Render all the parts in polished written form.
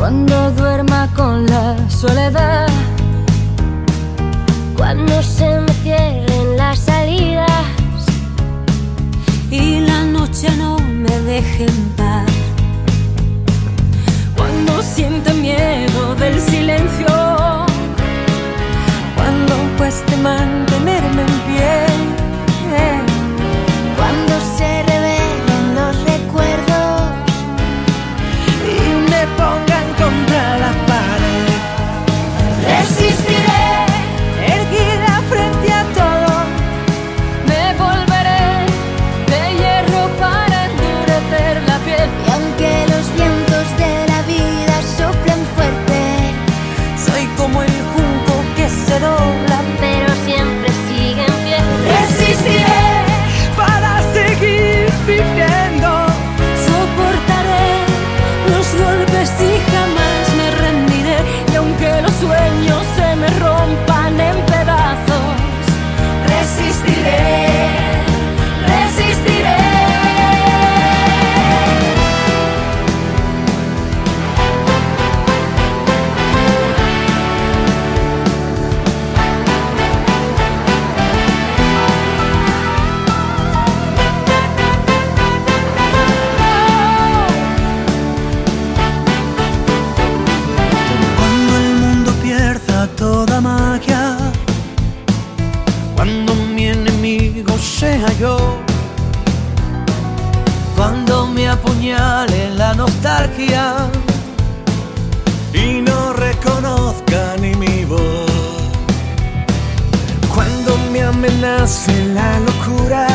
cuando duerma con la soledad, cuando se me cierren las salidas y la noche no me deje en paz, cuando sienta miedo del silencio, cuando cueste mantenerme en pie, cuando se revelen los recuerdos y me pongan contra la pared. Resistiré, erguida frente a todo, me volveré de hierro para endurecer la piel. Y aunque los vientos de la vida soplen fuerte, soy como el junco que se dobla, pero siempre sigue en pie. Resistiré para seguir viviendo. Soportaré los golpes y jamás me rendiré. Y aunque los sueños se me rompan en pedazos, resistiré, resistiré. Cuando el mundo pierda toda magia, cuando mi enemigo sea yo, cuando me apuñale la nostalgia y no reconozca ni mi voz, cuando me amenace la locura,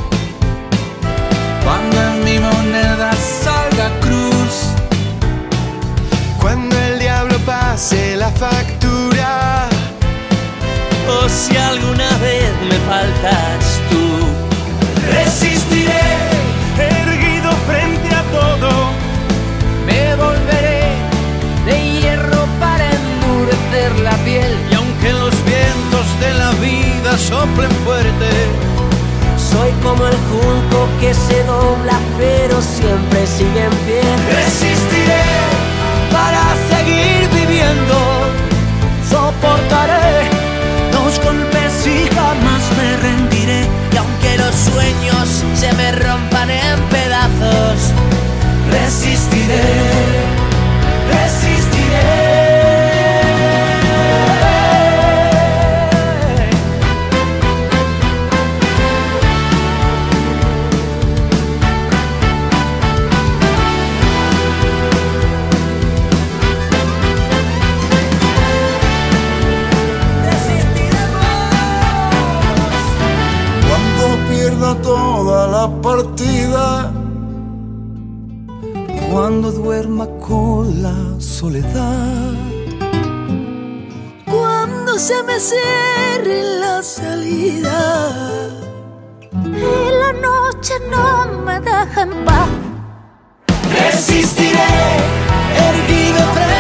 cuando en mi moneda salga cruz, cuando el diablo pase la factura, o si alguna vez me faltas tú, resistiré, erguido frente a todo, me volveré de hierro para endurecer la piel. Y aunque los vientos de la vida soplen fuerte, soy como el junco que se dobla pero siempre sigue en pie. Resistiré para seguir viviendo, soportaré los golpes y jamás me rendiré. Y aunque los sueños se me rompan en pedazos, resistiré, resistiré. Toda la partida, cuando duerma con la soledad, cuando se me cierre la salida y la noche no me deja en paz. resistiré, erguido frente